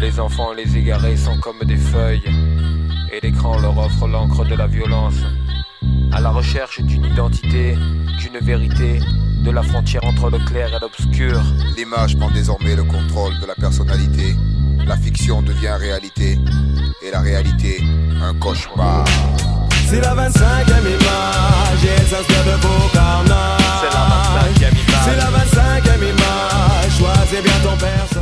Les enfants et les égarés sont comme des feuilles, et l'écran leur offre l'encre de la violence. À la recherche d'une identité, d'une vérité, de la frontière entre le clair et l'obscur. L'image prend désormais le contrôle de la personnalité. La fiction devient réalité, et la réalité, un cauchemar. C'est la 25e image, et elle s'inspire de vos carnages. C'est la 25e image. C'est la 25e image, choisis bien ton personnage.